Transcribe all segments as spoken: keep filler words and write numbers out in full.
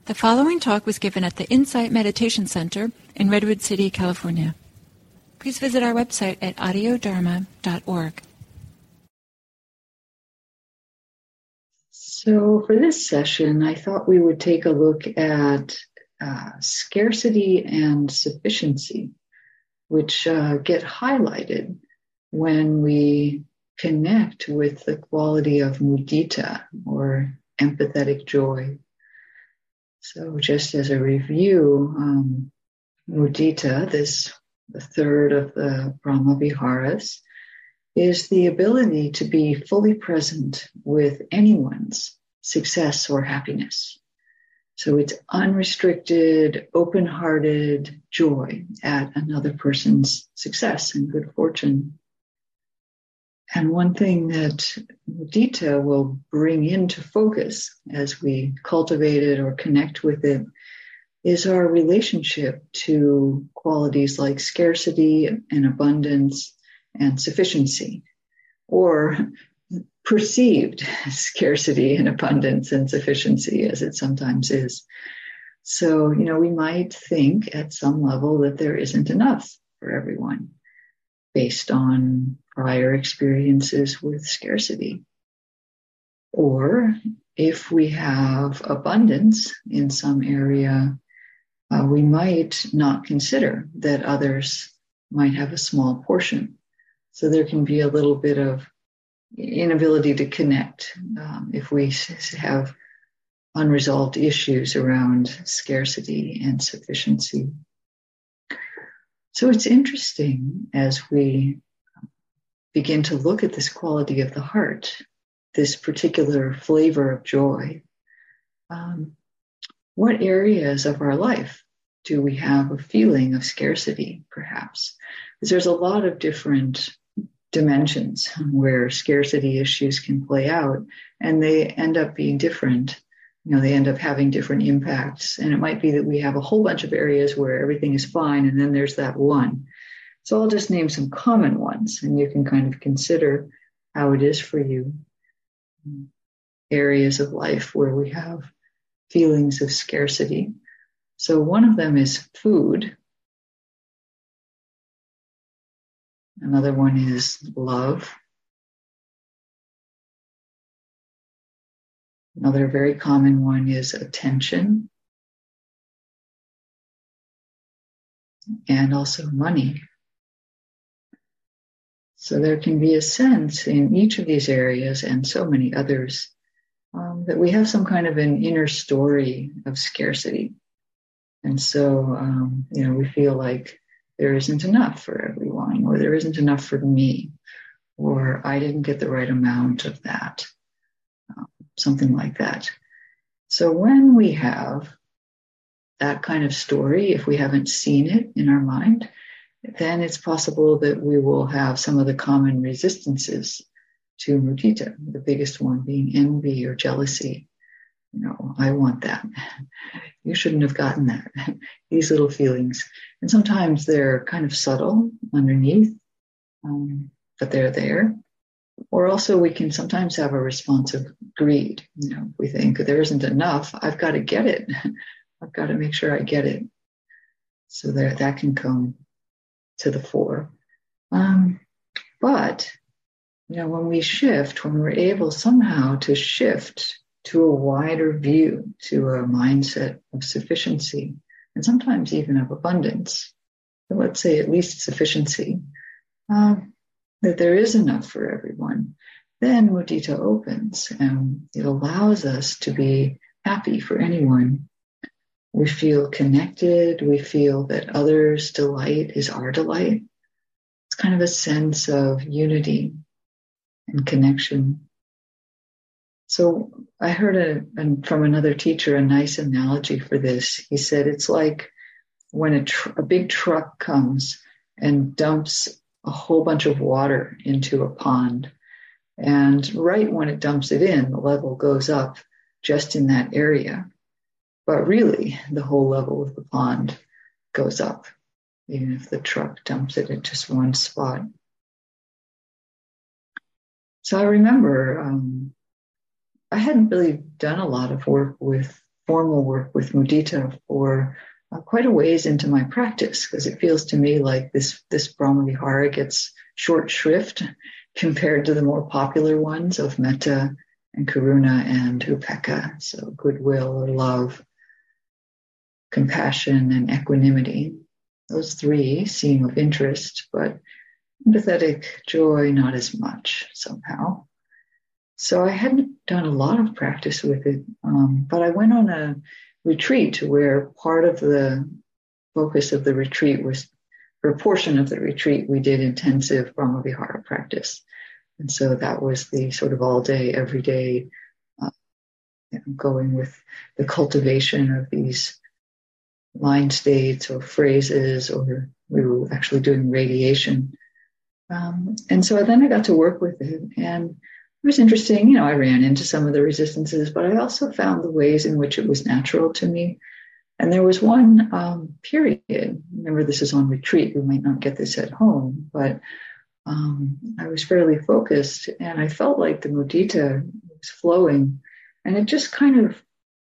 The following talk was given at the Insight Meditation Center in Redwood City, California. Please visit our website at audio dharma dot org. So for this session, I thought we would take a look at uh, scarcity and sufficiency, which uh, get highlighted when we connect with the quality of mudita, or empathetic joy. So just as a review, um, mudita, this the third of the Brahma Viharas, is the ability to be fully present with anyone's success or happiness. So it's unrestricted, open-hearted joy at another person's success and good fortune. And one thing that mudita will bring into focus as we cultivate it or connect with it is our relationship to qualities like scarcity and abundance and sufficiency, or perceived scarcity and abundance and sufficiency, as it sometimes is. So, you know, we might think at some level that there isn't enough for everyone based on prior experiences with scarcity. Or if we have abundance in some area, uh, we might not consider that others might have a small portion. So there can be a little bit of inability to connect um, if we have unresolved issues around scarcity and sufficiency. So it's interesting as we begin to look at this quality of the heart, this particular flavor of joy. Um, what areas of our life do we have a feeling of scarcity, perhaps? Because there's a lot of different dimensions where scarcity issues can play out, and they end up being different. You know, they end up having different impacts. And it might be that we have a whole bunch of areas where everything is fine, and then there's that one. So I'll just name some common ones, and you can kind of consider how it is for you. Areas of life where we have feelings of scarcity. So one of them is food. Another one is love. Another very common one is attention. And also money. So there can be a sense in each of these areas and so many others um, that we have some kind of an inner story of scarcity. And so, um, you know, we feel like there isn't enough for everyone, or there isn't enough for me, or I didn't get the right amount of that, um, something like that. So when we have that kind of story, if we haven't seen it in our mind, then it's possible that we will have some of the common resistances to mudita, the biggest one being envy or jealousy. You know, I want that. You shouldn't have gotten that. These little feelings. And sometimes they're kind of subtle underneath, um, but they're there. Or also we can sometimes have a response of greed. You know, we think there isn't enough. I've got to get it. I've got to make sure I get it. So there, that can come to the fore. Um, but, you know, when we shift, when we're able somehow to shift to a wider view, to a mindset of sufficiency, and sometimes even of abundance, but let's say at least sufficiency, um, that there is enough for everyone, then mudita opens and it allows us to be happy for anyone. We feel connected. We feel that others' delight is our delight. It's kind of a sense of unity and connection. So I heard a, a, from another teacher a nice analogy for this. He said it's like when a, tr- a big truck comes and dumps a whole bunch of water into a pond. And right when it dumps it in, the level goes up just in that area. But really, the whole level of the pond goes up, even if the truck dumps it at just one spot. So I remember um, I hadn't really done a lot of work with formal work with mudita for uh, quite a ways into my practice, because it feels to me like this, this Brahmavihara gets short shrift compared to the more popular ones of metta and karuna and upekkha, so goodwill or love, compassion and equanimity. Those three seem of interest, but empathetic joy, not as much somehow. So I hadn't done a lot of practice with it, um, but I went on a retreat where part of the focus of the retreat was, for a portion of the retreat, we did intensive Brahmavihara practice. And so that was the sort of all day, every day, uh, you know, going with the cultivation of these mind states or phrases, or we were actually doing radiation. Um, and so then I got to work with it, and it was interesting. You know, I ran into some of the resistances, but I also found the ways in which it was natural to me. And there was one um, period, remember this is on retreat, we might not get this at home, but um, I was fairly focused, and I felt like the mudita was flowing, and it just kind of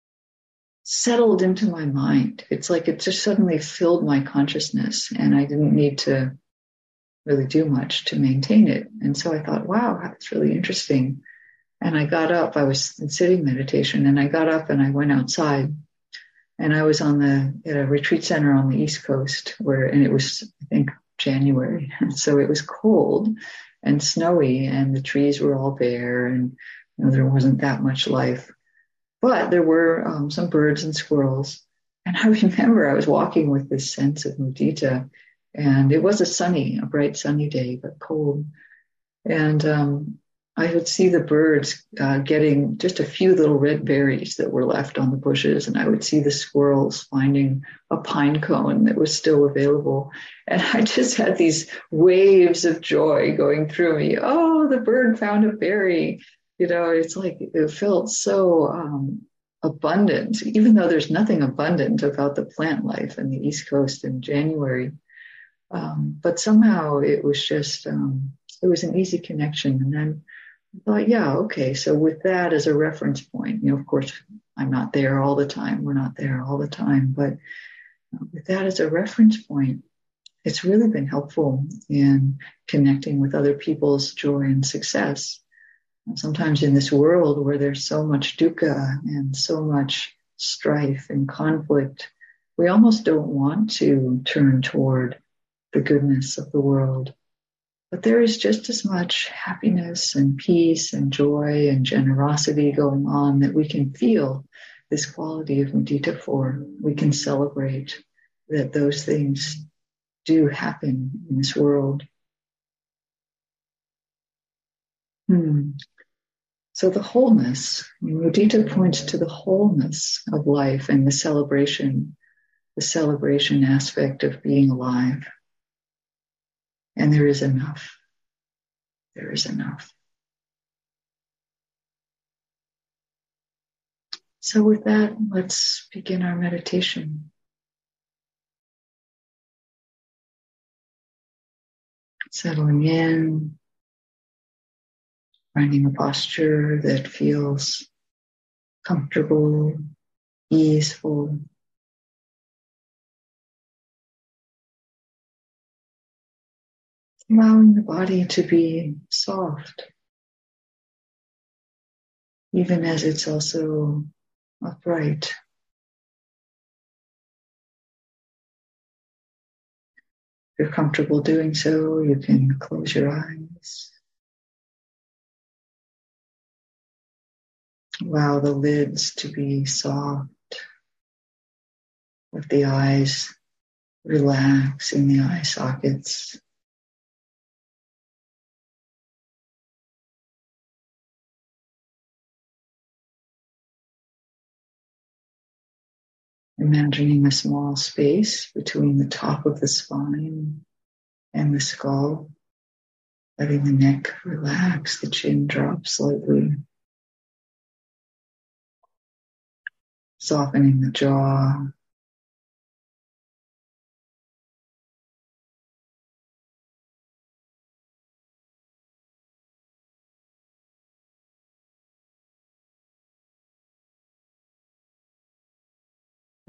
settled into my mind. It's like it just suddenly filled my consciousness, and I didn't need to really do much to maintain it. And so I thought, wow, that's really interesting. And I got up, I was in sitting meditation, and I got up and I went outside, and I was on the, at a retreat center on the East Coast where, and it was, I think, January. And so it was cold and snowy, and the trees were all bare, and you know, there wasn't that much life, but there were um, some birds and squirrels. And I remember I was walking with this sense of mudita, and it was a sunny, a bright sunny day, but cold. And um, I would see the birds uh, getting just a few little red berries that were left on the bushes. And I would see the squirrels finding a pine cone that was still available. And I just had these waves of joy going through me. Oh, the bird found a berry. You know, it's like, it felt so um, abundant, even though there's nothing abundant about the plant life in the East Coast in January. Um, but somehow it was just, um, it was an easy connection. And then I thought, yeah, okay. So with that as a reference point, you know, of course, I'm not there all the time. We're not there all the time. But with that as a reference point, it's really been helpful in connecting with other people's joy and success. Sometimes in this world where there's so much dukkha and so much strife and conflict, we almost don't want to turn toward the goodness of the world. But there is just as much happiness and peace and joy and generosity going on that we can feel this quality of mudita for. We can celebrate that those things do happen in this world. Hmm. So the wholeness, mudita points to the wholeness of life and the celebration, the celebration aspect of being alive. And there is enough. There is enough. So with that, let's begin our meditation. Settling in, finding a posture that feels comfortable, easeful. Allowing the body to be soft, even as it's also upright. If you're comfortable doing so, you can close your eyes. Allow the lids to be soft. Let the eyes relax in the eye sockets. Imagining a small space between the top of the spine and the skull. Letting the neck relax, the chin drop slightly. Softening the jaw.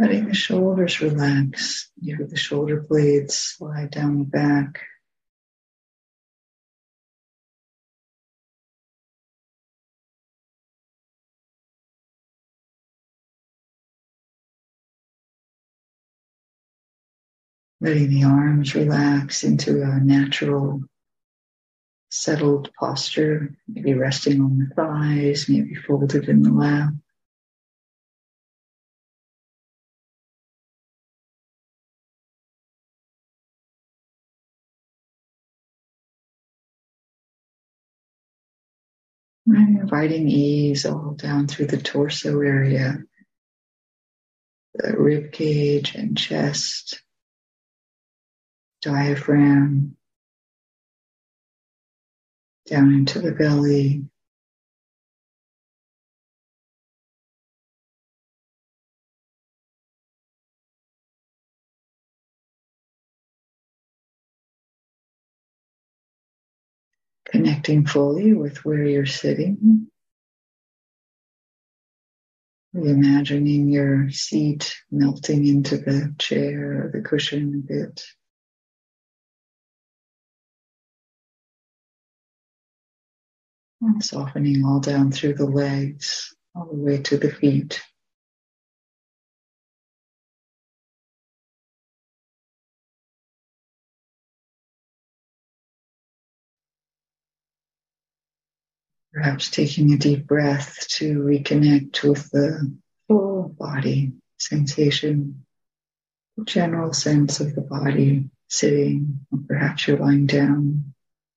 Letting the shoulders relax. You hear the shoulder blades slide down the back. Letting the arms relax into a natural, settled posture, maybe resting on the thighs, maybe folded in the lap. And inviting ease all down through the torso area, the rib cage and chest, diaphragm, down into the belly. Connecting fully with where you're sitting. Reimagining your seat melting into the chair or the cushion a bit. And softening all down through the legs, all the way to the feet. Perhaps taking a deep breath to reconnect with the full body sensation, the general sense of the body sitting, or perhaps you're lying down.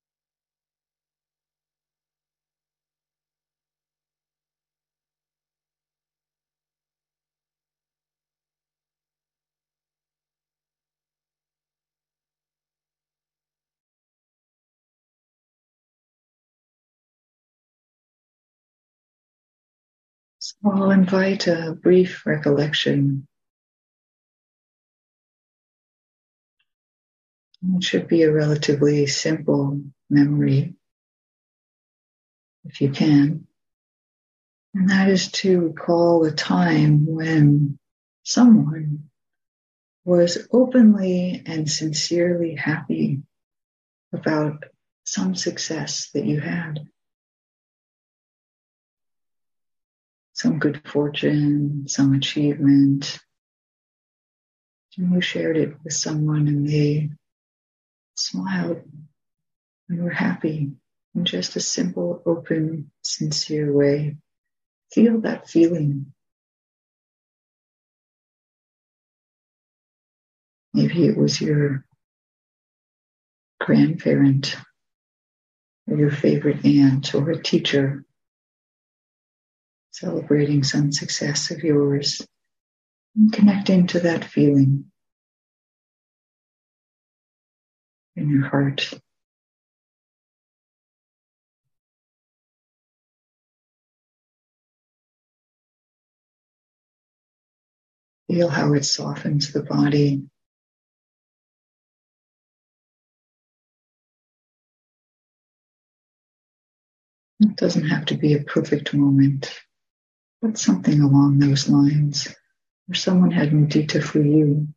So I'll invite a brief recollection. It should be a relatively simple memory, if you can. And that is to recall a time when someone was openly and sincerely happy about some success that you had. Some good fortune, some achievement. And you shared it with someone and they smiled and were happy in just a simple, open, sincere way. Feel that feeling. Maybe it was your grandparent or your favorite aunt or a teacher celebrating some success of yours and connecting to that feeling in your heart. Feel how it softens the body. It doesn't have to be a perfect moment, but something along those lines, where someone had mudita for you.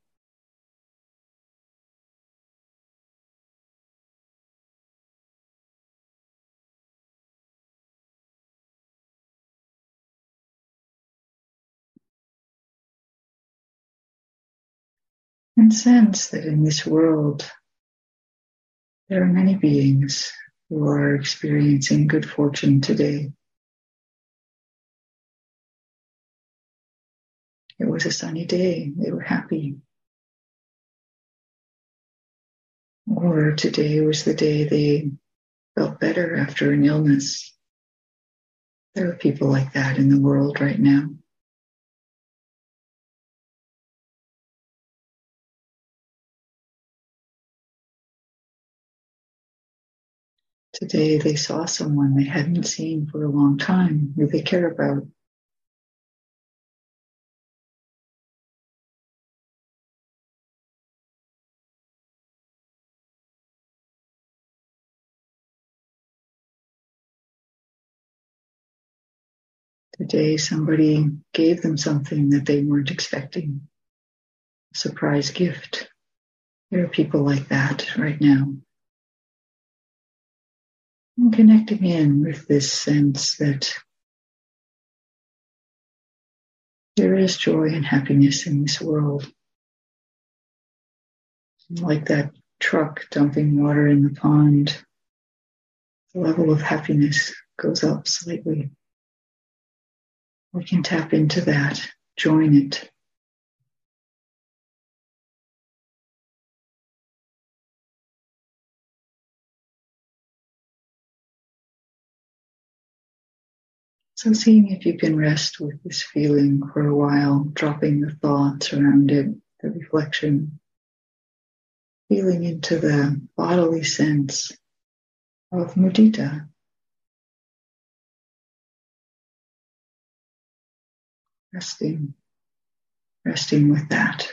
And sense that in this world, there are many beings who are experiencing good fortune today. It was a sunny day. They were happy. Or today was the day they felt better after an illness. There are people like that in the world right now. Today they saw someone they hadn't seen for a long time, who they care about. Today somebody gave them something that they weren't expecting. surprise gift. There are people like that right now. And connecting in with this sense that there is joy and happiness in this world. Like that truck dumping water in the pond, the level of happiness goes up slightly. We can tap into that, join it. So seeing if you can rest with this feeling for a while, dropping the thoughts around it, the reflection, feeling into the bodily sense of mudita. Resting, resting with that.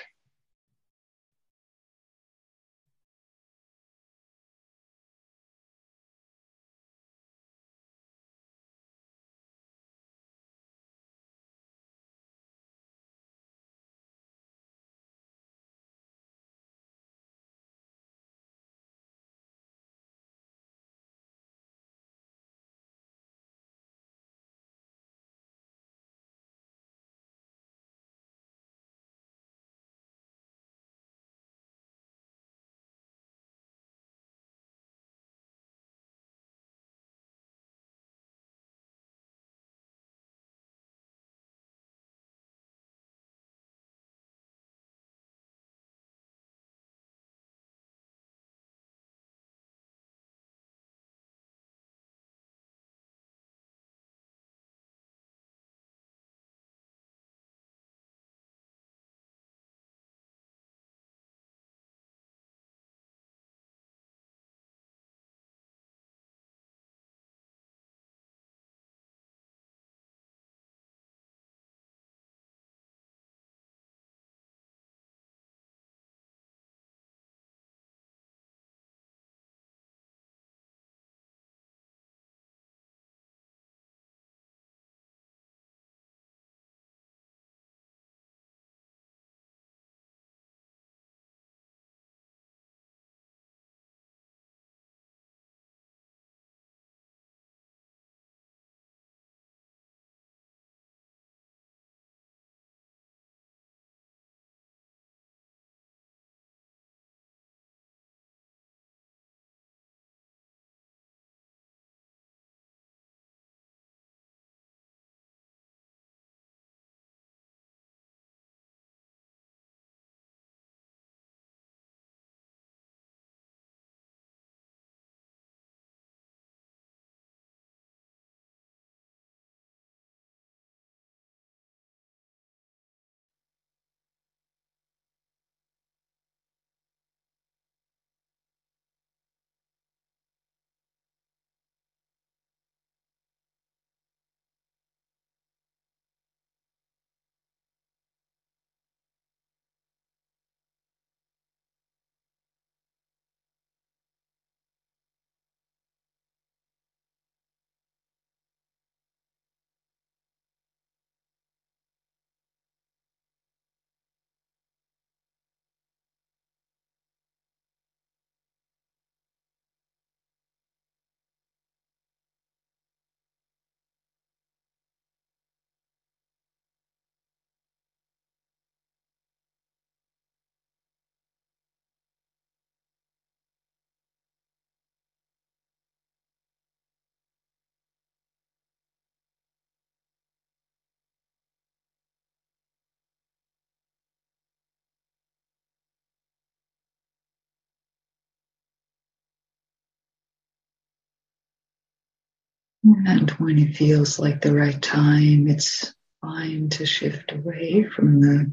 And when it feels like the right time, it's fine to shift away from the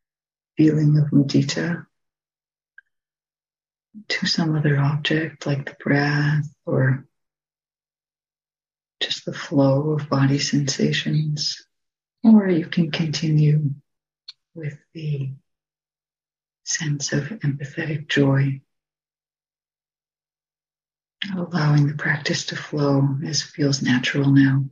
feeling of mudita to some other object like the breath or just the flow of body sensations. Or you can continue with the sense of empathetic joy, allowing the practice to flow as feels natural now.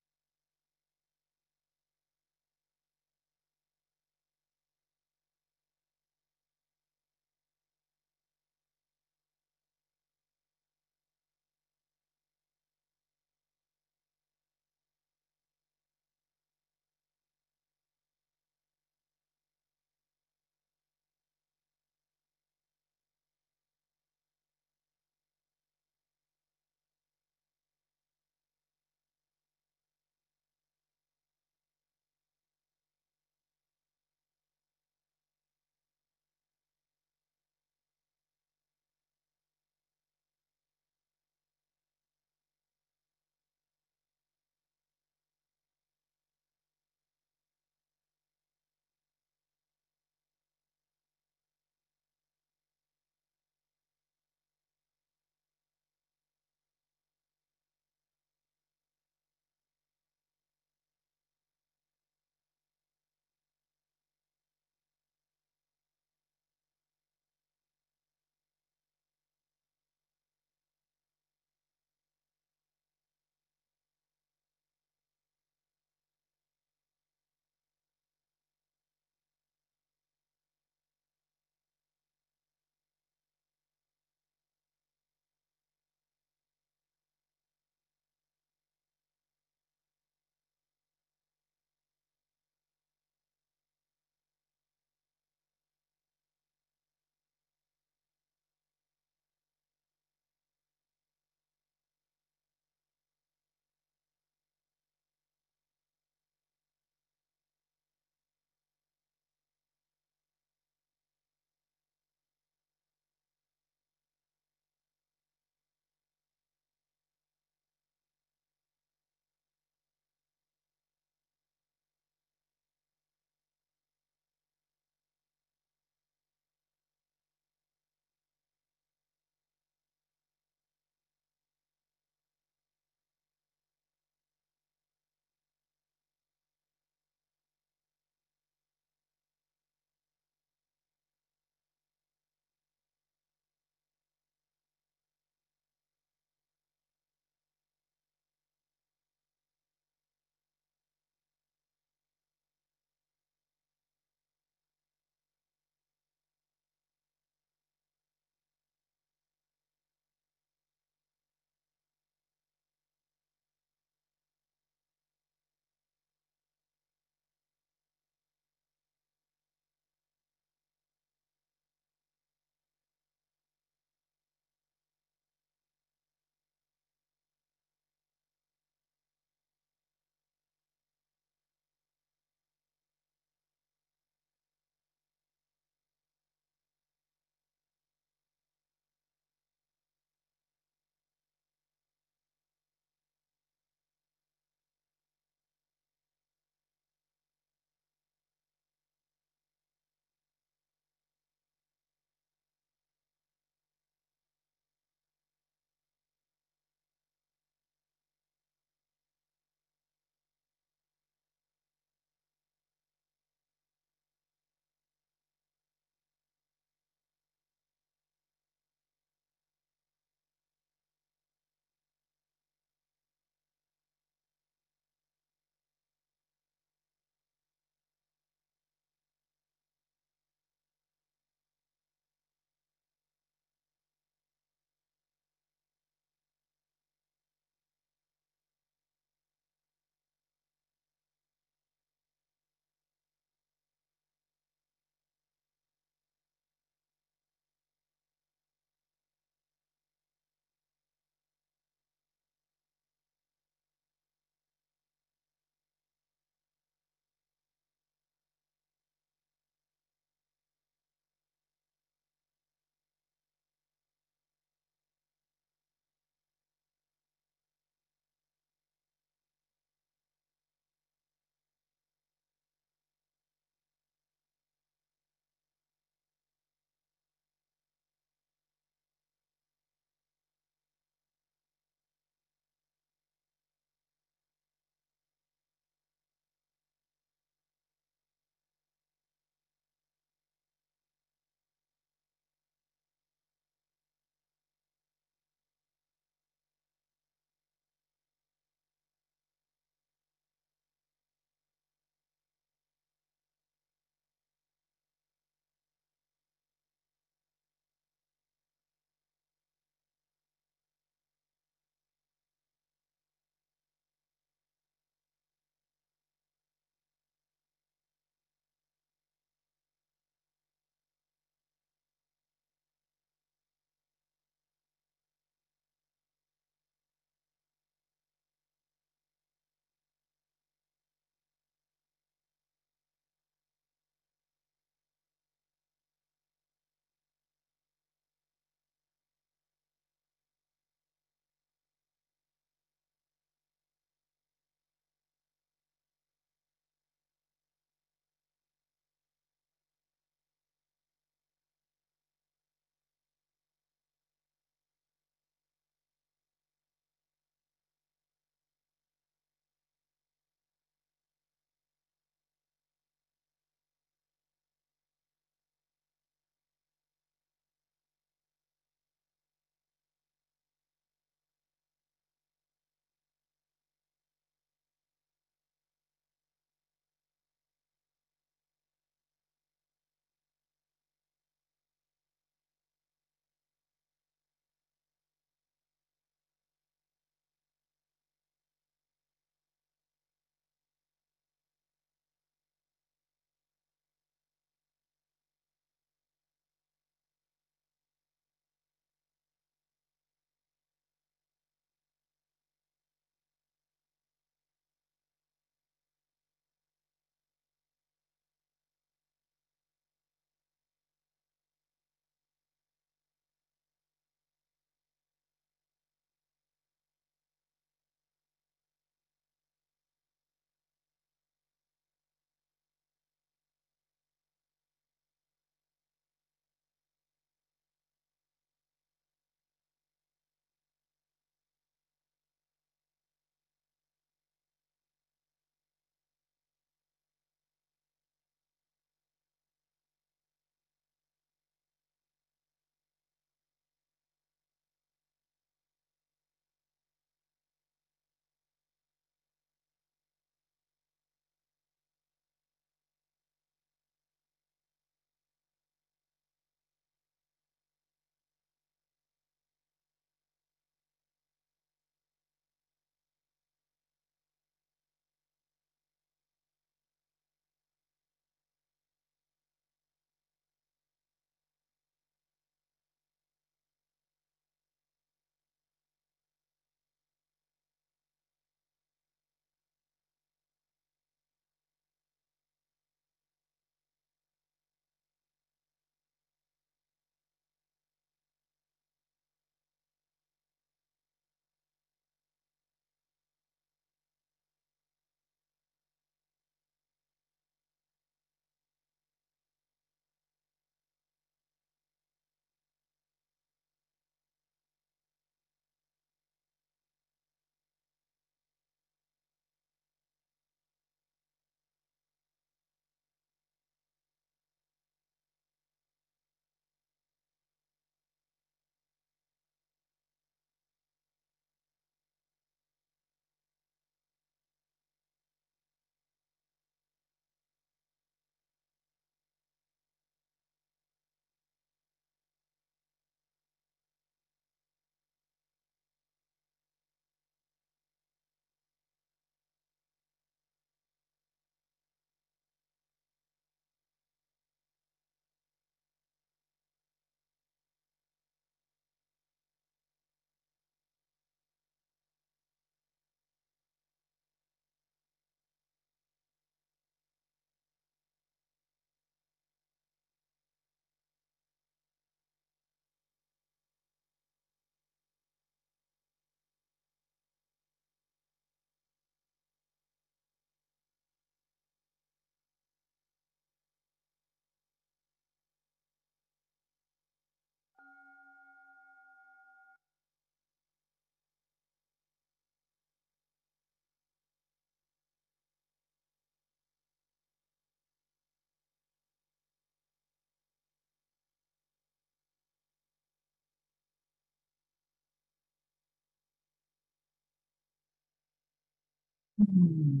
Hmm.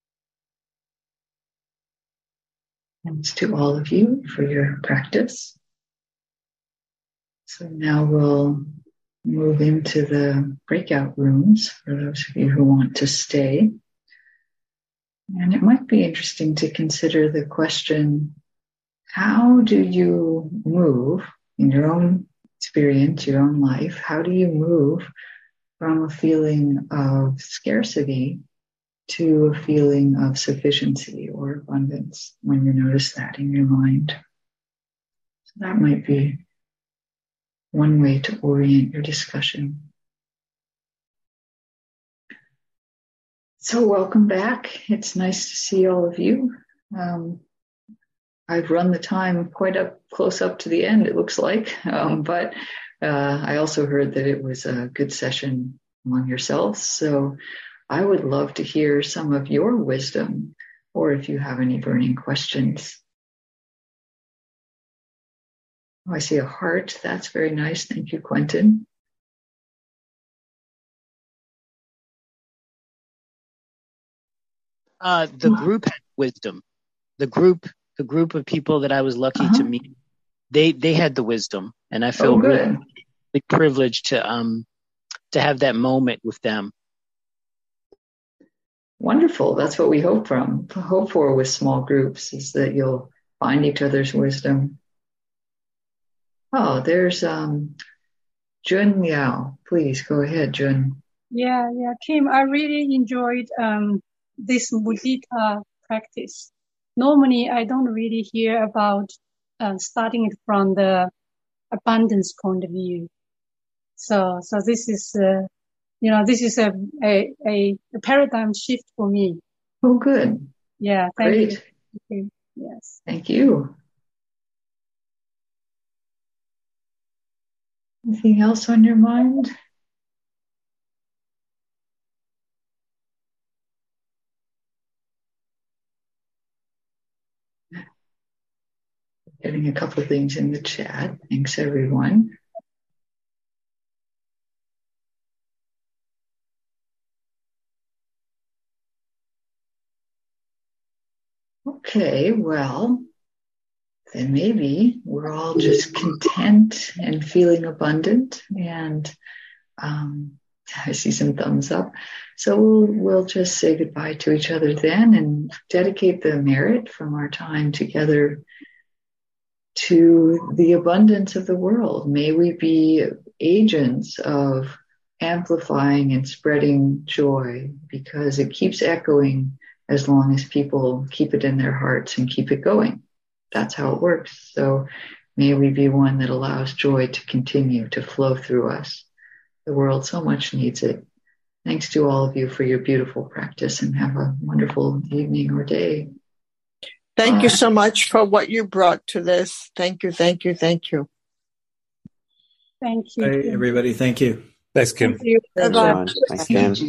Thanks to all of you for your practice. So now we'll move into the breakout rooms for those of you who want to stay. And it might be interesting to consider the question, how do you move in your own experience, your own life? How do you move from a feeling of scarcity to a feeling of sufficiency or abundance when you notice that in your mind? So that might be one way to orient your discussion. So welcome back. It's nice to see all of you. Um, I've run the time quite up close up to the end, it looks like, um, but uh, I also heard that it was a good session among yourselves. So I would love to hear some of your wisdom, or if you have any burning questions. Oh, I see a heart. That's very nice. Thank you, Quentin. Uh, the group had wisdom. The group, the group of people that I was lucky uh-huh. to meet, they they had the wisdom, and I feel oh, good. really, really privileged to um to have that moment with them. Wonderful. That's what we hope from hope for with small groups, is that you'll find each other's wisdom. Oh, there's um Jun Liao. Please go ahead, Jun. Yeah, yeah, Kim. I really enjoyed um this mudita practice. Normally, I don't really hear about uh, starting it from the abundance point of view. So, so this is, uh, you know, this is a, a, a, a paradigm shift for me. Oh, good. Yeah. Thank Great. you. Thank you. Yes. Thank you. Anything else on your mind? Getting a couple of things in the chat. Thanks, everyone. Okay, well, then maybe we're all just content and feeling abundant. And um, I see some thumbs up. So we'll, we'll just say goodbye to each other then and dedicate the merit from our time together to the abundance of the world. May we be agents of amplifying and spreading joy, because it keeps echoing as long as people keep it in their hearts and keep it going. That's how it works. So may we be one that allows joy to continue to flow through us. The world so much needs it. Thanks to all of you for your beautiful practice, and have a wonderful evening or day. Thank you so much for what you brought to this. Thank you, thank you, thank you. Thank you. Bye, everybody. Thank you. Thanks, Kim. Thank you. Thanks, John. Thanks, Kim.